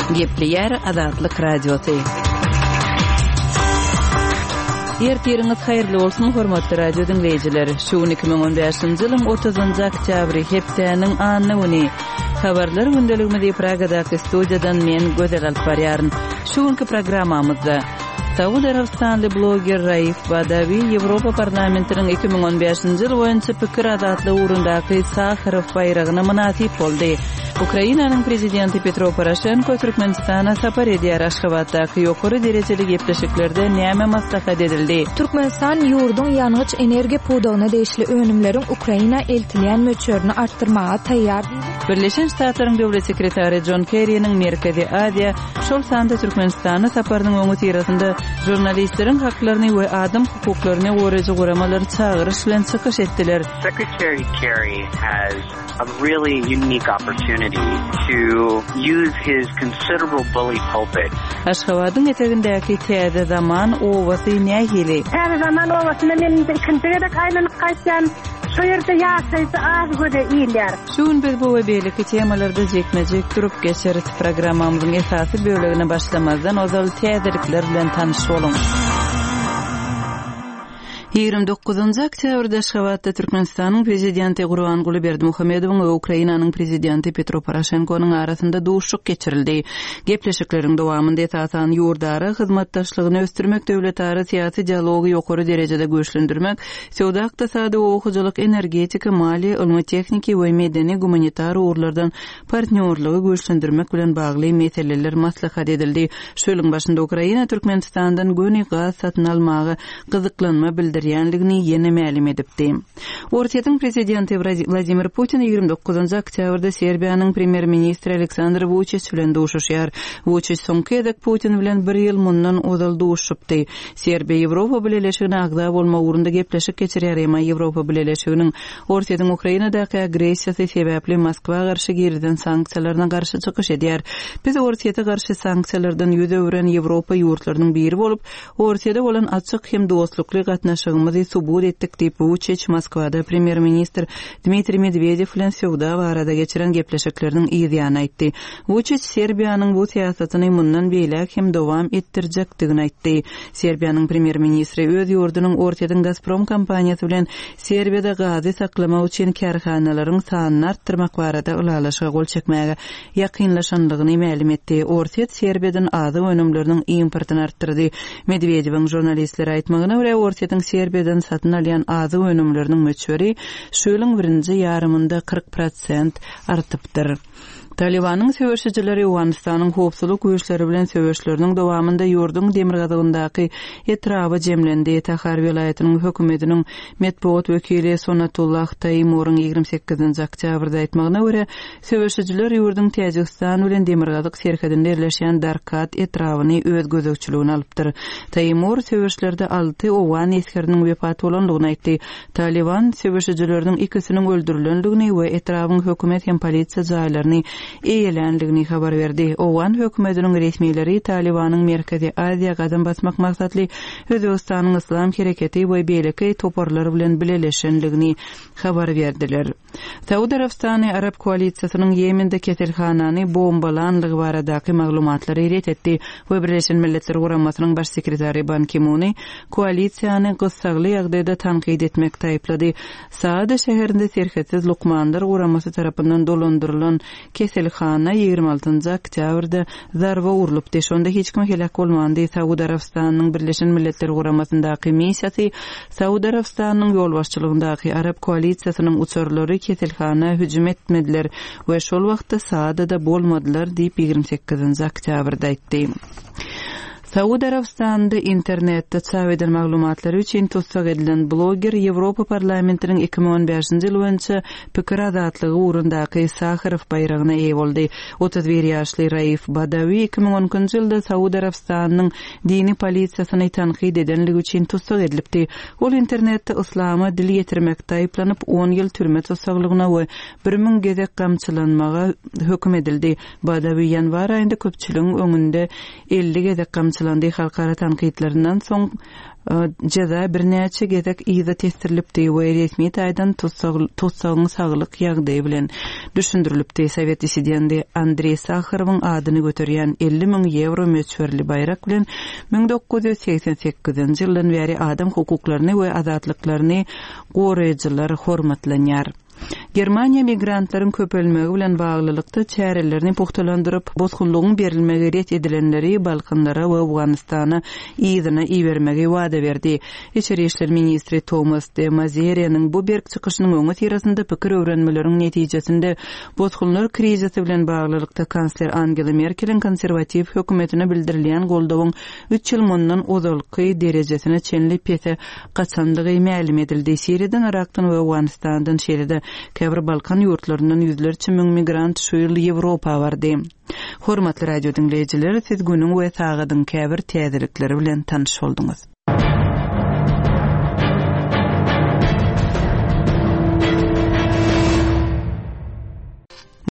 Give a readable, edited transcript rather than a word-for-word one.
Gepli Azatlyk Radiosu. Ertiriniz hayırlı olsun hormatly radio dinleyijileri. Şu 2015-nji ýylyň 30-njy oktýabry hepdeniň anyny habarlar gündeliginde Pragadaky studiýadan men Gözel Alparýaryn. Şuňky programmamyzda Saudi Arabistanly bloger Raif Badawi Ýewropa parlamentiniň 2015-nji ýyl boýunça pikir azatlygy ugrundaky Sakharov bayragyna münasip boldy. Ukrainanyň prezidenti Petro Poroshenko Türkmenistana sapar edýär. Aşgabatdaky ýokary derejeli gepleşiklerde näme maslahat edildi? Türkmenistan ýurdun ýanygyç energiýa puwdagyna degişli önümleriň Ukraina eltilýän möçürini artdyrmaga taýýar. Birleşen Ştatlaryň döwlet sekretary John Kerry'niň Merkezi Aziýa şol sanda Türkmenistana saparynyň öňü tirasynda jurnalistleriň haklaryny we adam hukuklaryny goraýjy goramalary çagyryş bilen çykyş etdiler. Secretary Kerry has a really unique opportunity to use his considerable bully pulpit. Aşgabatyň etegindäki täze zaman owasy nähili. Täze zaman owasyna men ikinjide kaýlanyp gaýtjam. Şu ýerde ýaşaýdy az göde iýler. Şuň biz bu we beýleki temalarda jekmejek durup geçerit programmamyzyň esasy bölegine başlamazdan ozal täzelikler bilen tanyş bolun. 29-njy oktýabrda Aşgabatda Türkmenistanyň prezidenti Gurbanguly Berdimuhamedowyň we Ukrainanyň prezidenti Petro Poroshenkonyň arasynda duşuk geçirildi. Gepleşikleriň dowamynda etatan ýurdary hyzmatdaşlygyny östürmek, döwletara syýasy dialogy ýokary derejede güýçlendirmek, sowda ykdysady, okuwçylyk, energetika, maliýe, ilmi tekniki we medeni humanitar urlardan partnerligi güýçlendirmek bilen bagly meseleler maslahat edildi. Şöýleň başynda Ukraina Türkmenistandan göni gaz satyn almagy gyzyklanma bildirýänligini ýene ma'lum edipdi. Ortaýatyň prezidenti Vladimir Putin 29-njy oktýabrda Serbiýanyň premier ministri Aleksandr Vučić bilen duşuşýar. Vučić soňky edek Putin bilen bir ýyl mundan ozal duşupdy. Serbiýa Ýewropa bileşigine agda bolma ugrunda gepleşik geçirýär, emma Ýewropa bileşiginiň ortaýatyň Ukrainadaky agressiýasy sebäpli Moskwa garşy girden sanksiýalaryna garşy çykyş edýär. Biz ortaýata garşy sanksiýalardan ýüze öwren Ýewropa ýurtlarynyň biri bolup, ortaýada bolan açyk hem dostlukly gatnaşygymy subut etdik diýip Vučić Moskwada premier ministr Dmitri Medvedew bilen sowda barada geçiren gepleşikleriniň ýygyny aýtdy. Vučić Serbiýanyň bu syýasatyny mundan beýlek hem dowam etdirjekdigini aýtdy. Serbiýanyň premier ministri öz ýurdunyň ortaýadan Gazprom kompaniýasy bilen Serbiýada gazy saklamak üçin karhanalaryň sanyny artdyrmak barada ulalaşyga gol çekmäge ýakynlaşandygyny ma'lum etdi. Ortaýat Serbiýadan azy önümleriniň importyny artdyrdy. Medvedewiň jurnalistlere aýtmagyna görä ortaýatyň Serbiýadan satyn alýan azy önümleriniň möçberi şöýleň birinji ýarymynda 40% artypdyr. Talibanyň söwüşçileri Owganistanyň howpsuzlyk güýçleri bilen söwüşleriniň dowamynda ýurdun demirgazygyndaky etrafy jemlendi. Tahar welaýatynyň hökümetiniň medpuat wekili Sonatullah Taýmuryň 28-nji oktýabrda aýtmagyna görä, söwüşçiler ýurdun Täjikistan bilen demirgazyk serhedinde ýerleşýän Darkat etrawyny öz gözegçiligine alypdyr. Taýmur söwüşlerde 6 owgan eskeriniň wepat bolandygyny aýtdy. Taliban söwüşçileriniň ikisiniň öldürilendigini we etrawyň hökümet hem polisiýa jaýlaryny eýelenligini habar berdi. Owgan hökümetiniň resmiýetleri Talibanyň Merkezi Aziýa gadam basmak maksatly Özbegistanyň Islam hereketi we beýleki toparlary bilen bileşenligini habar berdiler. Saudi Arabistany Arab koalisiýasynyň Ýemende keselhanany bombalanlygy baradaky maglumatlary ret etdi we Birleşen Milletler Guramasynyň baş sekretary Ban Ki-moon koalisiýany gyssagly ýagdaýda tanqid etmek taýplady. Saada şäherinde serhetsiz Lukmanlar Guramasy tarapyndan dolandyrylan keselhana 26-njy oktýabrda zarba urulypdy. Şonda hiç kim helak bolmandy. Saudi Arabistanyň Birleşen Milletler Guramasyndaky missiýasy Saudi Arabistanyň ýol başçylygyndaky Arab koalisiýasynyň uçurlary keselhana hüjüm etmediler we şol wagtda Saadada bolmadylar diýip 28-nji oktýabrda aýtdy. Saudi Arabistan'da internetde çap edilen maglumatlary üçin tutsak edilen bloger Ýewropa parlamentiniň 2015-nji ýyl boýunça pikir azatlygy ugrundaky Sakharov bayragyna eýe boldy. 31 ýaşly Raif Badawi 2010-njy ýylda Saudi Arabistanyň dini polisiýasyny tanqid edenligi üçin tutsak edilipdi. Ol internetde islama dil ýetirmekde aýplanyp 10 ýyl türme tutsaklygyna we 1000 gezek gamçylanmaga hökm edildi. Badawi ýanwar aýynda köpçüligiň öňünde 50 gezek açylandy halkara tanqidlerinden soň jaza birnäçe gezek iýde testirlipdi we resmi taýdan tutsagyň saglyk ýagdaýy bilen düşündirilipdi. Sowet dissidenti Andrey Sakharowyň adyny göterýän 50.000 euro möçberli bayrak bilen 1988-nji ýyldan beri adam hukuklaryny we azatlyklaryny goraýjylar hormatlanýar. Germaniya migrantlaryň köpelmegi bilen baglylykda çärelerini puhtalandyryp, bozgunlygyň berilmegi ret edilenleri Balkanlara we Awganistana ýygyna iýermegi wada berdi. İçeri işler ministri Thomas de Maizière'niň bu berk çykyşynyň öňe tirasynda pikir öwrenmeleriň netijesinde bozgunlar krizisi bilen baglylykda kansler Angela Merkel'in konservativ hökümetine bildirilýän goldawyň 3 ýyl mundan uzalky derejesine çenlip ýete gaçandygy ma'lum edildi. Siriýadan, Irakdan we Awganistandan şeýle käbir Balkan ýurtlaryndan yüzlerçe müň migrant şu ýyl Ýewropa bardy. Hormatly radio dinleýijiler, siz günüň we sagydyň käbir täzelikleri bilen tanyş boldyňyz.